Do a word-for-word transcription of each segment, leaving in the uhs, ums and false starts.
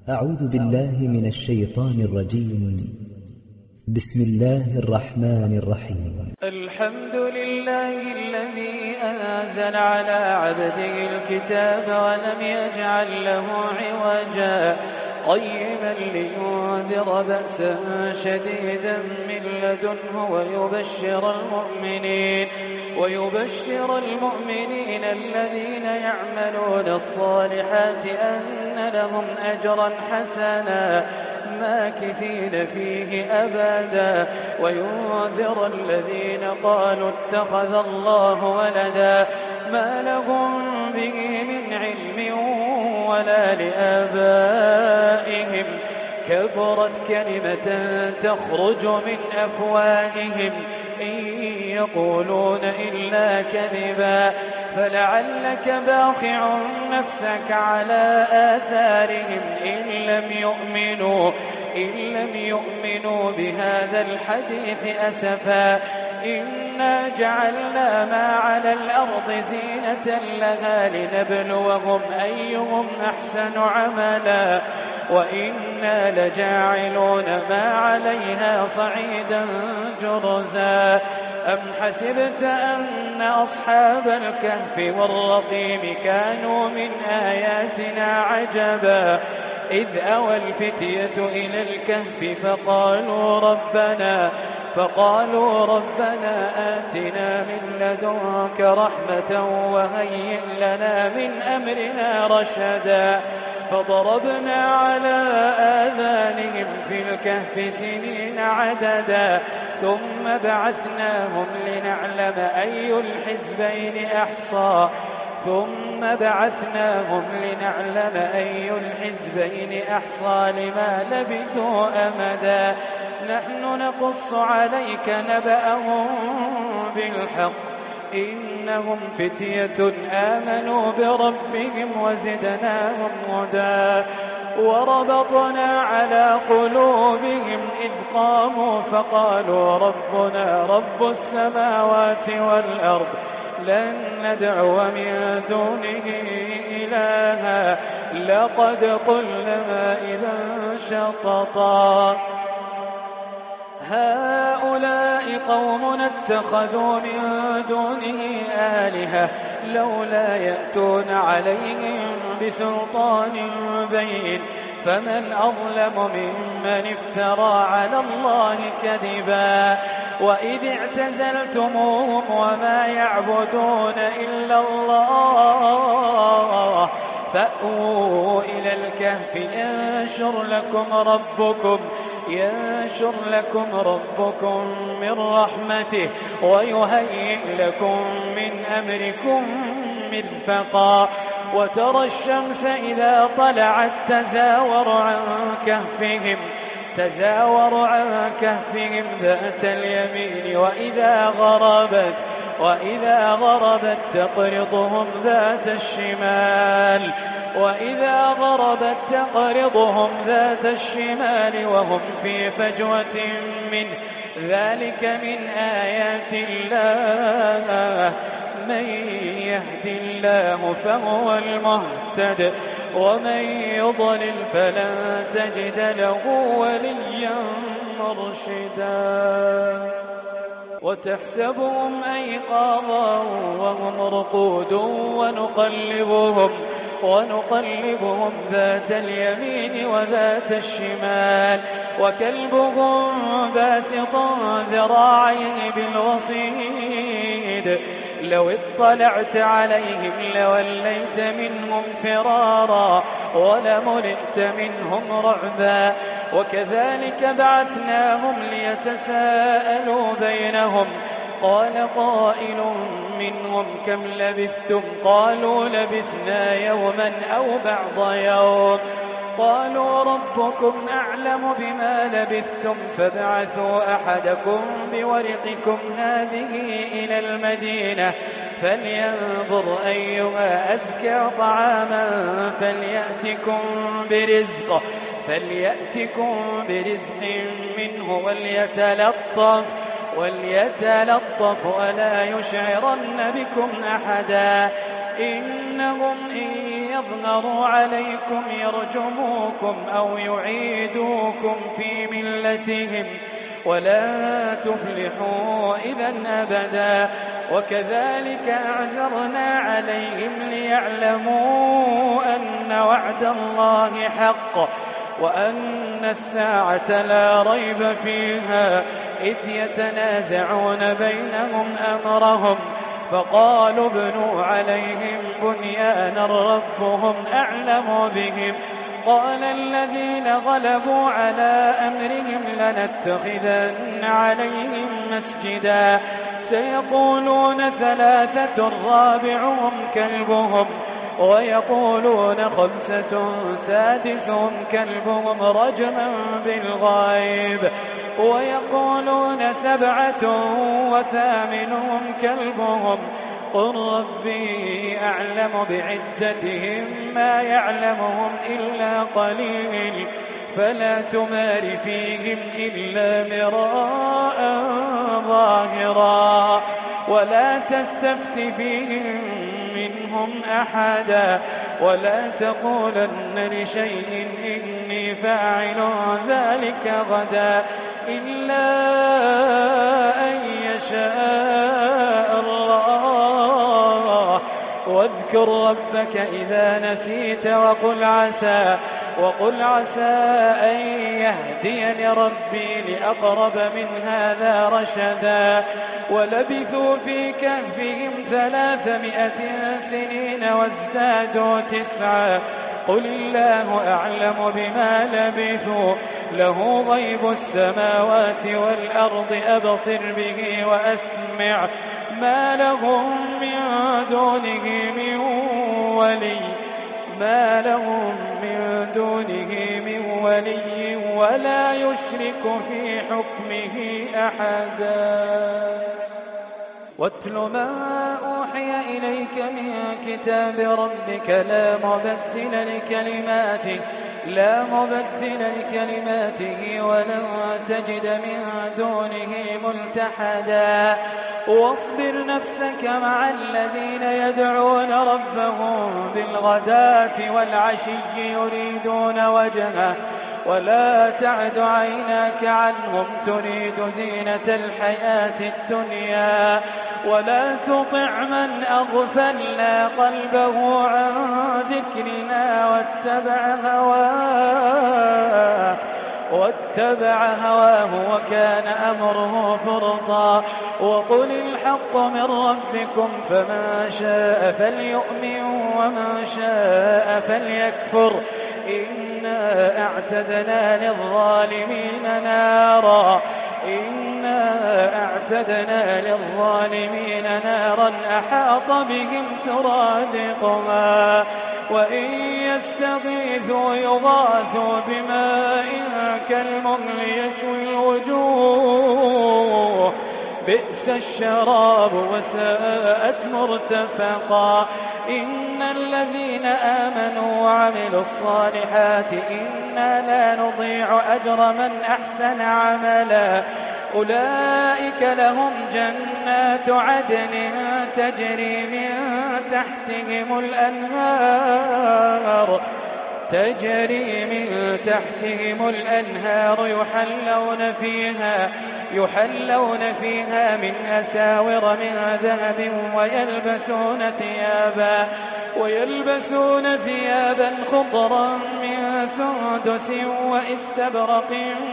أعوذ بالله من الشيطان الرجيم. بسم الله الرحمن الرحيم. الحمد لله الذي أنزل على عبده الكتاب ولم يجعل له عوجا قيما لينذر بأسا شديدا من لدنه ويبشر المؤمنين ويبشر المؤمنين الذين يعملون الصالحات أن لهم أجرا حسنا ماكثين فيه أبدا وينذر الذين قالوا اتخذ الله ولدا ما لهم به من علم ولا لآبائهم كبرت كلمة تخرج من أفواههم إن يقولون إلا كذبا فلعلك باخع نفسك على آثارهم إن لم يؤمنوا إن لم يؤمنوا بهذا الحديث أسفا إنا جعلنا ما على الأرض زينة لها لنبلوهم أيهم أحسن عملا وإنا لجاعلون ما عليها صعيدا جرزا أم حسبت أن أصحاب الكهف والرقيم كانوا من آياتنا عجبا إذ أوى الفتية إلى الكهف فقالوا ربنا فقالوا ربنا آتنا من لدنك رحمة وهيئ لنا من أمرنا رشدا فضربنا على آذانهم في الكهف سنين عددا ثم بعثناهم لنعلم أي الحزبين أحصى ثم بعثناهم لنعلم أي الحزبين أحصى لما لبثوا أمدا نحن نقص عليك نبأهم بالحق إنهم فتية آمنوا بربهم وزدناهم هدى وربطنا على قلوبهم إذ قاموا فقالوا ربنا رب السماوات والأرض لن ندعو من دونه إلها لقد قلنا إذا شططا هؤلاء قوم اتخذوا من دونه آلهة لولا يأتون عليهم بسلطان بين فمن أظلم ممن افترى على الله كذبا وإذ اعتزلتموهم وما يعبدون إلا الله فأووا إلى الكهف ينشر لكم ربكم ينشر لكم ربكم من رحمته ويهيئ لكم من أمركم مرفقا وترى الشمس إذا طلعت تزاور عن كهفهم تزاور عن كهفهم ذات اليمين وإذا غربت وإذا غربت تقرضهم ذات الشمال وإذا غربت تقرضهم ذات الشمال وهم في فجوة منه ذلك من آيات الله من يهد الله فهو المهتد ومن يضلل فلن تجد له وليا مرشدا وتحسبهم أيقاظا وهم رقود ونقلبهم ونقلبهم ذات اليمين وذات الشمال وكلبهم باسط ذراعيه بالوصيد لو اطلعت عليهم لوليت منهم فرارا ولملئت منهم رعبا وكذلك بعثناهم ليتساءلوا بينهم قال قائل منهم كم لبثتم قالوا لبثنا يوما أو بعض يوم قالوا ربكم أعلم بما لبثتم فابعثوا أحدكم بورقكم هذه إلى المدينة فلينظر أيها أزكى طعاما فليأتكم برزق فليأتكم برزق منه وليتلطف وليتلطف ولا يشعرن بكم أحدا إنهم إن يظهروا عليكم يرجموكم أو يعيدوكم في ملتهم ولن تفلحوا إذا أبدا. وكذلك أعثرنا عليهم ليعلموا أن وعد الله حق وأن الساعة لا ريب فيها إذ يتنازعون بينهم أمرهم فقالوا ابنوا عليهم بنيانا ربهم أعلم بهم قال الذين غلبوا على أمرهم لنتخذن عليهم مسجدا سيقولون ثلاثة رابعهم كلبهم ويقولون خمسة سادسهم كلبهم رجما بالغيب ويقولون سبعة وثامنهم كلبهم قل ربي أعلم بعدتهم ما يعلمهم إلا قليل فلا تمار فيهم إلا مراء ظاهرا ولا تستفت فيهم منهم أحدا ولا تقولن لشيء إني فاعل ذلك غدا إلا أن يشاء الله واذكر ربك إذا نسيت وقل عسى وقل عسى أن يهديني ربي لأقرب من هذا رشدا ولبثوا في كهفهم ثلاثمائة سنين وازدادوا تسعا قل الله أعلم بما لبثوا له غيب السماوات والأرض أبصر به وأسمع ما لهم من دونه من ولي ما لهم من دونه من ولي ولا يشرك في حكمه أحدا واتل ما أوحي إليك من كتاب ربك لا مبدل لكلماته لا مبدل لكلماته ولن تجد من دونه ملتحدا واصبر نفسك مع الذين يدعون ربهم بالغداة والعشي يريدون وجهه ولا تعد عيناك عنهم تريد زينة الحياة الدنيا ولا تطع من أغفلنا قلبه عن ذكرنا واتبع هواه واتبع هواه وكان أمره فرطا وقل الحق من ربكم فمن شاء فليؤمن ومن شاء فليكفر إنا أعتدنا للظالمين نارا إنا أعتدنا للظالمين نارا أحاط بهم سرادقها وإن يستغيثوا يغاثوا بماء كالمهل يشوي الوجوه بئس الشراب وساءت مرتفقا إن الذين آمنوا وعملوا الصالحات إنا لا نضيع أجر من أحسن عملا أولئك لهم جنات عدن تجري من تحتهم الأنهار تجري من تحتهم الأنهار يحلون فيها يحلون فيها من أساور من ذهب ويلبسون ثيابا ويلبسون ثيابا خضرا من سندس واستبرق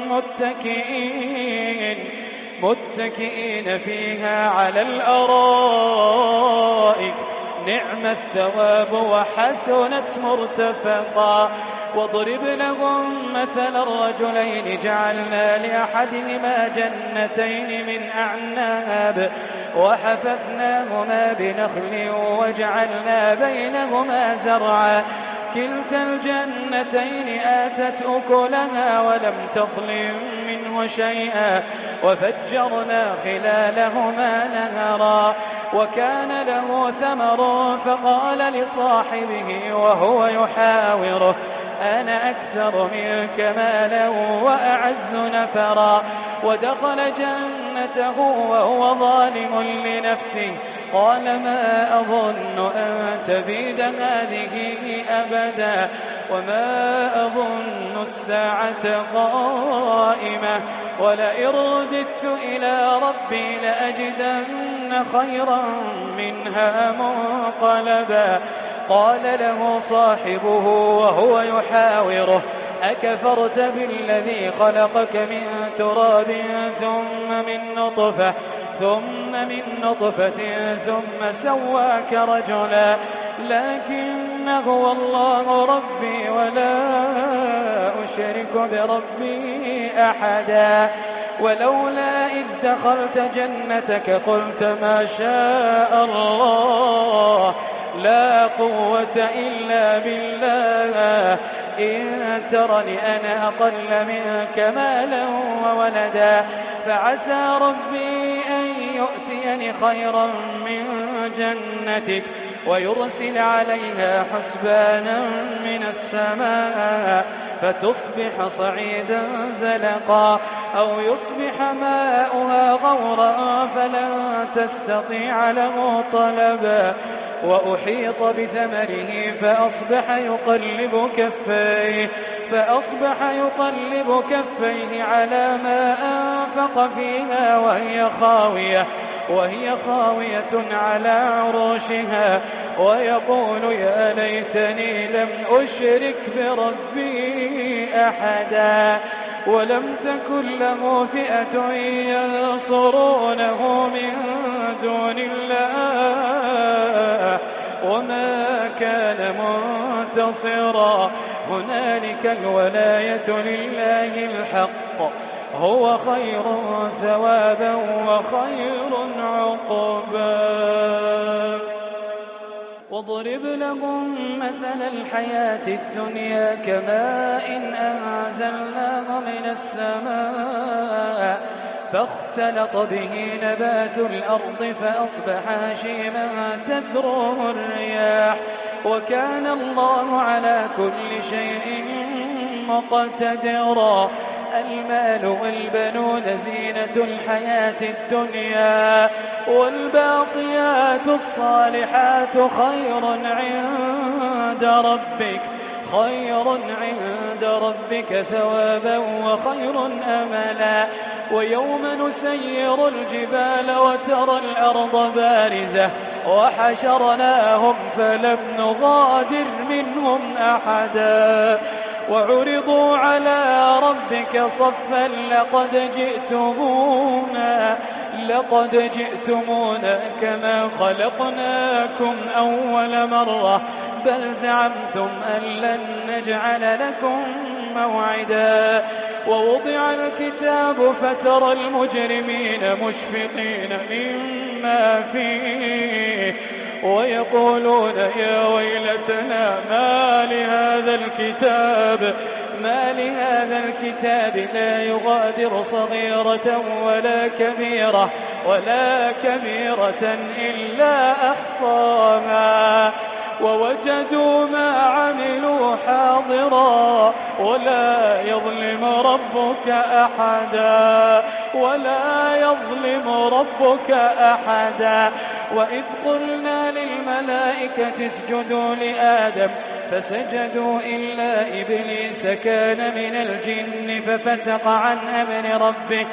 متكئين متكئين فيها على الأرائك نعم الثواب وحسنت مرتفقا واضرب لهم مثل الرجلين جعلنا لأحدهما جنتين من أعناب وحففناهما بنخل وجعلنا بينهما زرعا كلتا الجنتين آتت أكلها ولم تظلم منه شيئا وفجرنا خلالهما نهرا وكان له ثمر فقال لصاحبه وهو يحاوره أنا أكثر منك مالا وأعز نفرا ودخل جنته وهو ظالم لنفسه قال ما أظن أن تبيد هذه أبدا وما أظن الساعة قائمة ولئن رددت إلى ربي لأجدن خيرا منها منقلبا. قال له صاحبه وهو يحاوره أكفرت بالذي خلقك من تراب ثم من نطفة ثم من نطفة ثم سواك رجلا لكن هو الله ربي ولا أشرك بربي أحدا. ولولا إذ دخلت جنتك قلت ما شاء الله لا قوة إلا بالله إن ترني أنا أقل منك مالا وولدا فعسى ربي أن يؤتيني خيرا من جنتك ويرسل عليها حسبانا من السماء فتصبح صعيدا زلقا أو يصبح ماؤها غورا فلن تستطيع له طلبا. وأحيط بثمره فأصبح يقلب كفيه فأصبح يقلب كفيه على ما أنفق فيها وهي خاوية وهي خاوية على عروشها ويقول يا ليتني لم أشرك بربي أحدا. ولم تكن له فئة ينصرونه من دون الله وما كان منتصرا. هنالك الولاية لله الحق هو خير ثوابا وخير عقبا. واضرب لهم مثل الحياة الدنيا كماء أنزلناه من السماء فاختلط به نبات الأرض فأصبح هشيما تذروه الرياح وكان الله على كل شيء مقتدرا. المال والبنون زينة الحياة الدنيا والباقيات الصالحات خير عند ربك خير عند ربك ثوابا وخير أملا. ويوم نسير الجبال وترى الأرض بارزة وحشرناهم فلم نغادر منهم أحدا وعرضوا على ربك صفا لقد جئتمونا لقد جئتمونا كما خلقناكم أول مرة بل زعمتم أن لن نجعل لكم موعدا. ووضع الكتاب فترى المجرمين مشفقين مما فيه ويقولون يا ويلتنا ما لهذا الكتاب ما لهذا الكتاب لا يغادر صغيرة ولا كبيرة ولا كبيرة إلا أحصاها ووجدوا ما عملوا حاضرا ولا يظلم ربك أحدا ولا يظلم ربك أحدا. وإذ قلنا للملائكة اسجدوا لآدم فسجدوا إلا إبليس كان من الجن ففسق عن أمر ربه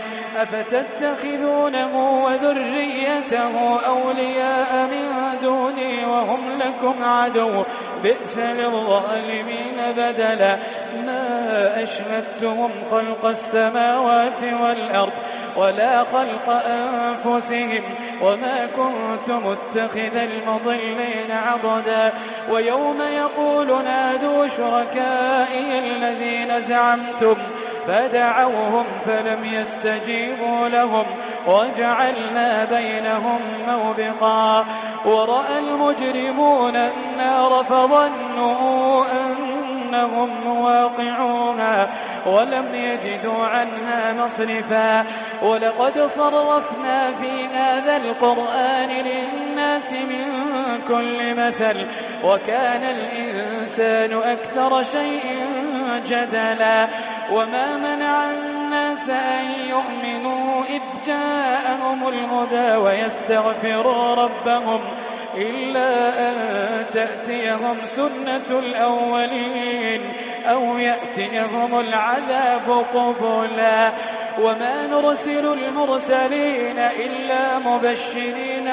أفتتخذونه وذريته أولياء من دوني وهم لكم عدو بئس للظالمين بدلا. ما أشهدتهم خلق السماوات والأرض ولا خلق أنفسهم وما كنت متخذ المضلين عضدا. ويوم يقول نادوا شركائي الذين زعمتم فدعوهم فلم يستجيبوا لهم وجعلنا بينهم موبقا. ورأى المجرمون النار فظنوا أنهم واقعوها ولم يجدوا عنها مصرفا. ولقد صرفنا في هذا القرآن للناس من كل مثل وكان الإنسان أكثر شيء جدلا. وما منع الناس الناس أن يؤمنوا إذ جاءهم الهدى ويستغفروا ربهم إلا أن تأتيهم سنة الأولين أو يأتيهم العذاب قبلا وما نرسل المرسلين إلا مبشرين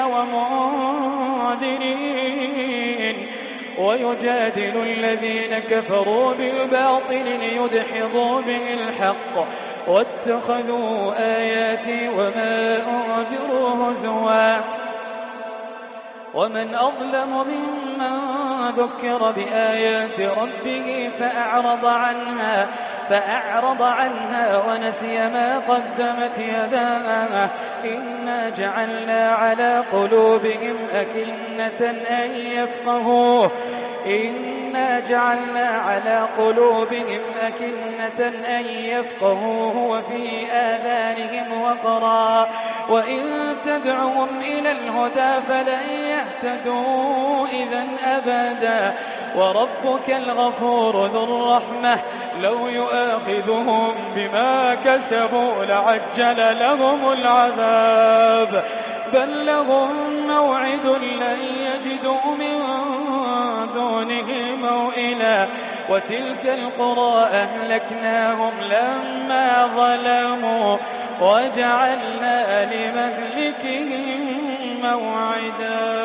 ومنذرين ويجادل الذين كفروا بالباطل ليدحضوا به الحق واتخذوا آياتي وما أنذروا هزوا ومن أظلم ممن ذكر بآيات ربه فأعرض عنها فأعرض عنها ونسي ما قدمت يداه إنا جعلنا على قلوبهم أكنة أن يفقهوه إنا جعلنا على قلوبهم أكنة أن يفقهوه وفي آذانهم وقرا وإن تدعهم إلى الهدى فلن يهتدوا إذا أبدا وربك الغفور ذو الرحمة لو يؤاخذهم بما كسبوا لعجل لهم العذاب بل لهم موعد لن يجدوا من دونه موئلا وتلك القرى أهلكناهم لما ظلموا وجعلنا لمهلكهم موعدا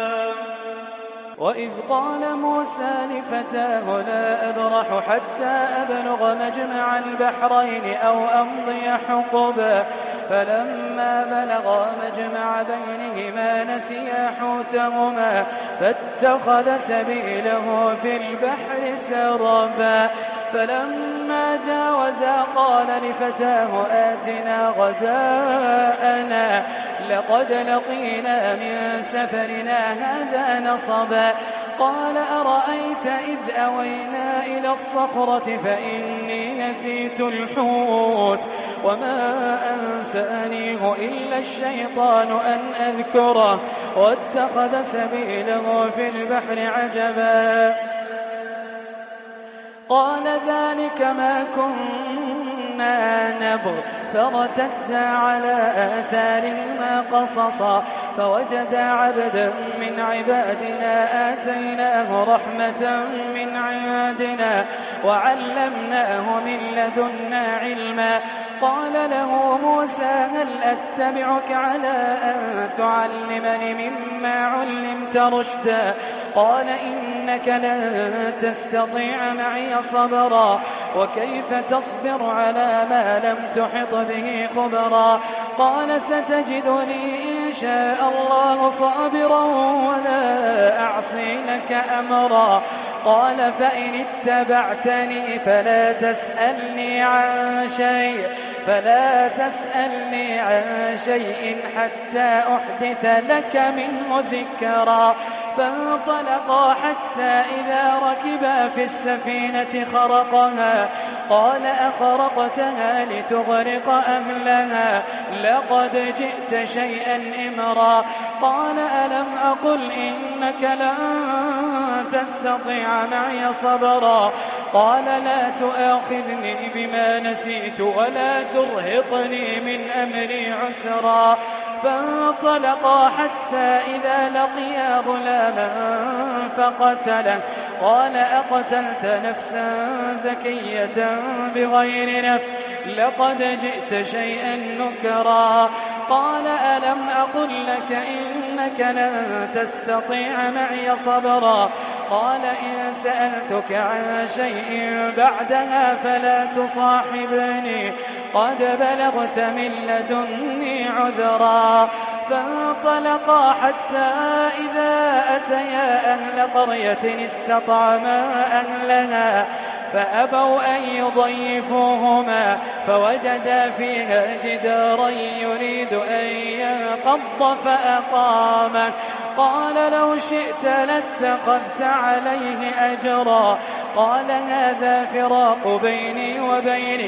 وإذ قال موسى لفتاه لا أبرح حتى أبلغ مجمع البحرين أو أمضي حقبا فلما بلغا مجمع بينهما نسيا حوتهما فاتخذ سبيله في البحر سربا فلما جاوزا قال لفتاه آتنا غداءنا لقد لقينا من سفرنا هذا نصبا قال أرأيت إذ أوينا إلى الصخرة فإني نسيت الحوت وما أنسانيه إلا الشيطان أن أذكره واتخذ سبيله في البحر عجبا قال ذلك ما كنا نبغ فارتدا على آثارهما قصصا فوجدا عبدا من عبادنا آتيناه رحمة من عندنا وعلمناه من لدنا علما قال له موسى هل أتبعك على أن تعلمني مما علمت رشدا قال إنك لن تستطيع معي صبرا وكيف تصبر على ما لم تحط به خبرا قال ستجدني إن شاء الله صابرا ولا أعصي لك أمرا قال فإن اتبعتني فلا تسألني عن شيء فلا تسألني عن شيء حتى أحدث لك منه ذكرا فانطلقا حتى إذا ركبا في السفينة خرقها قال أخرقتها لتغرق أهلها لقد جئت شيئا إمرا قال ألم أقل إنك لن تستطيع معي صبرا قال لا تؤاخذني بما نسيت ولا ترهقني من أمري عسرا فانطلقا حتى إذا لقيا غلاما فقتله قال أقتلت نفسا زكية بغير نفس لقد جئت شيئا نكرا قال ألم أقل لك إنك لن تستطيع معي صبرا قال إن سألتك عن شيء بعدها فلا تصاحبني قد بلغت من لدني عذرا فانطلقا حتى إذا أتيا أهل قرية استطعما أهلها فأبوا أن يضيفوهما فوجدا فيها جدارا يريد أن ينقض فأقامه قال لو شئت لاتخذت عليه أجرا قال هذا فراق بيني وبينك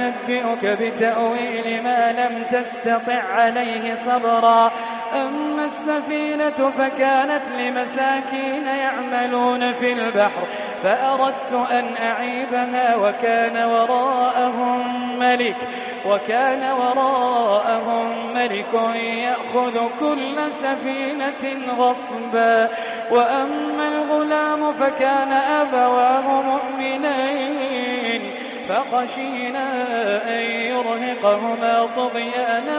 سأنبئك بتأويل ما لم تستطع عليه صبرا أما السفينة فكانت لمساكين يعملون في البحر فأردت أن أعيبها وكان وراءهم ملك وكان وراءهم ملك يأخذ كل سفينة غصبا وأما الغلام فكان أبواه مؤمنين فخشينا أن يرهقهما طغيانا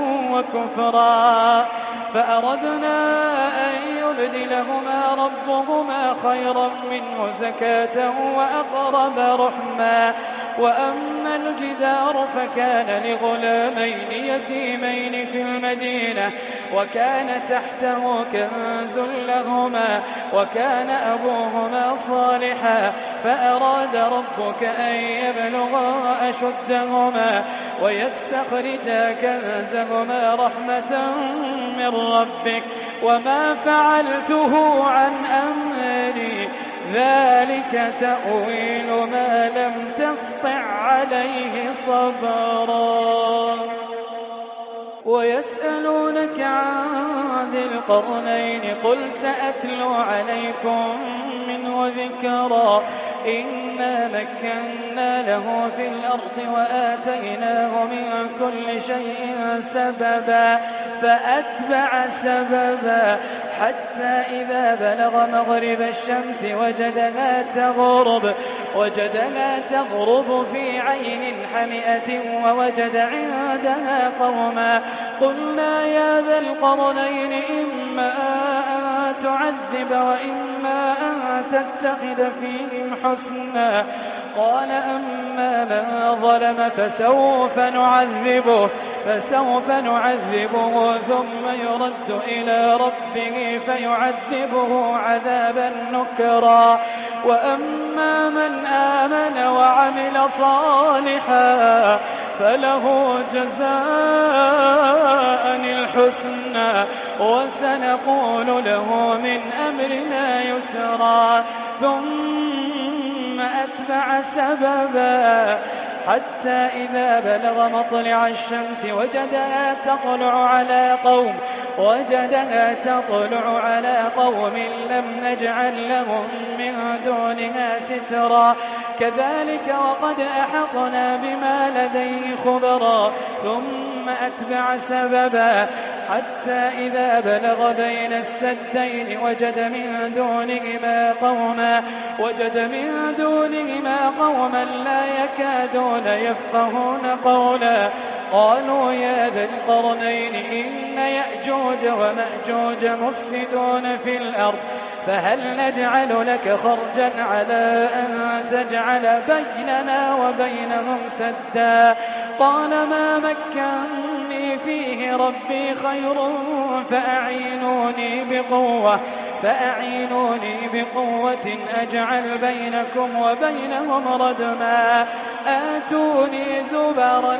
وكفرا فأردنا أن يبدلهما ربهما خيرا منه زكاة وأقرب رحما وأما الجدار فكان لغلامين يتيمين في المدينة وكان تحته كنز لهما وكان أبوهما صالحا فأراد ربك أن يبلغا أشدهما ويستخرجا كنزهما رحمة من ربك وما فعلته عن أمري ذلك تأويل ما لم تسطع عليه صبرا ويسألونك عن ذي القرنين قل سأتلو عليكم منه ذكرا إنا مكنا له في الأرض وآتيناه من كل شيء سببا فأتبع سببا حتى إذا بلغ مغرب الشمس وجدها تغرب وجدها تغرب في عين حمئة ووجد عندها قوما قلنا يا ذا القرنين إما أن تعذب وإما أن تتخذ فيهم حسنا قال أما من ظلم فسوف نعذبه فسوف نعذبه ثم يرد إلى ربه فيعذبه عذابا نكرا وأما من آمن وعمل صالحا فله جزاء الحسنى وسنقول له من أمرنا يسرا ثم أتبع سببا حتى إذا بلغ مطلع الشمس وجدها تطلع على قوم وجدها تطلع على قوم لم نجعل لهم من دونها سترا كذلك وقد أحطنا بما لديه خبرا ثم أتبع سببا حتى إذا بلغ بين السدين وجد من دونهما قوما وجد من دونهما قوما لا يكادون يفقهون قولا قالوا يا ذا القرنين إن يأجوج ومأجوج مفسدون في الأرض فهل نجعل لك خرجا على أن تجعل بيننا وبينهم سدا قال ما مكنني فيه ربي خير فأعينوني بقوة فأعينوني بقوة أجعل بينكم وبينهم ردما آتوني زبر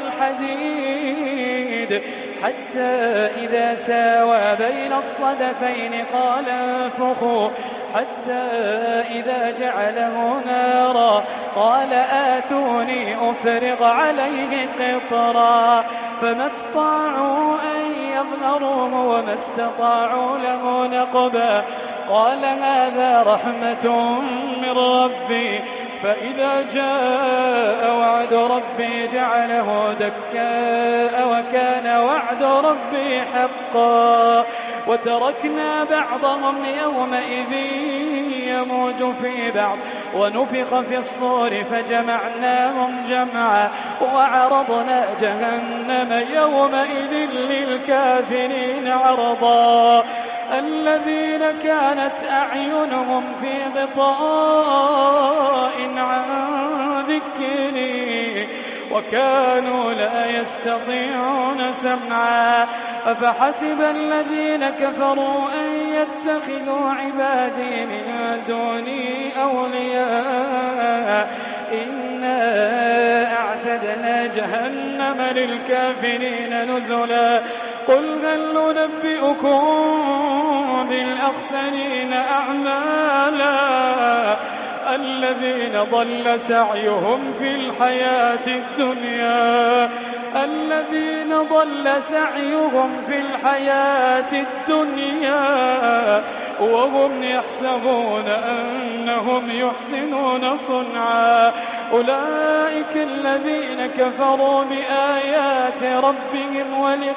الحديد حتى إذا ساوى بين الصدفين قال انفخوا حتى إذا جعله نارا قال آتوني أفرغ عليه قطرا فما استطاعوا أن يظهروه وما استطاعوا له نقبا قال هذا رحمة من ربي فإذا جاء وعد ربي جعله دكاء وكان وعد ربي حقا وتركنا بعضهم يومئذ يموج في بعض ونفخ في الصور فجمعناهم جمعا وعرضنا جهنم يومئذ للكافرين عرضا الذين كانت أعينهم في غطاء عن ذكري وكانوا لا يستطيعون سمعا أفحسب الذين كفروا أن يتخذوا عبادي من دوني أولياء إنا أعتدنا جهنم للكافرين نزلا قل هل ننبئكم بالأخسرين أعمالا الذين ضل سعيهم في الحياة الدنيا الذين ضل سعيهم في الحياة الدنيا وهم يحسبون أنهم يحسنون صنعا أولئك الذين كفروا بآيات ربهم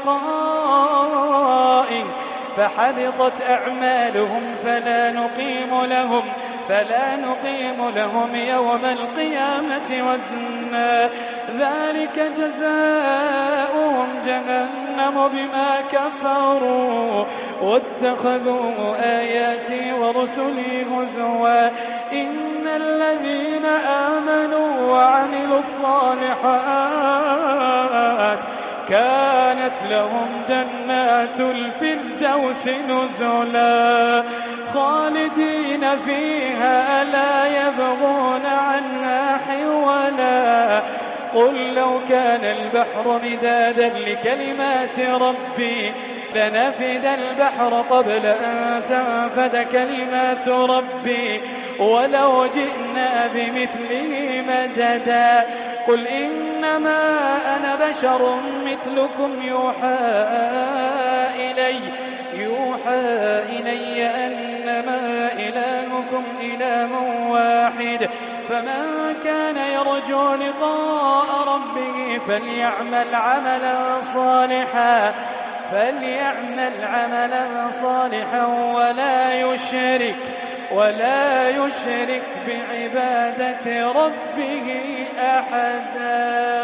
ولقائه فحبطت أعمالهم فلا نقيم لهم فلا نقيم لهم يوم القيامة وزنا ذلك جزاؤهم جهنم بما كفروا واتخذوا آياتي ورسلي هزوا إن الذين آمنوا وعملوا الصالحات كانت لهم جنات الفردوس نزلا خالدين فيها لا يبغون عنها حولا قل لو كان البحر مدادا لكلمات ربي لنفد البحر قبل أن تنفد كلمات ربي ولو جئنا بمثله مددا قل إنما أنا بشر مثلكم يوحى إلي يوحى إلي أنما إلهكم إله واحد فمن كان يرجو لقاء ربه فليعمل عملا صالحا فليعمل عملا صالحا ولا يشرك ولا يشرك بعبادة ربه أحدا.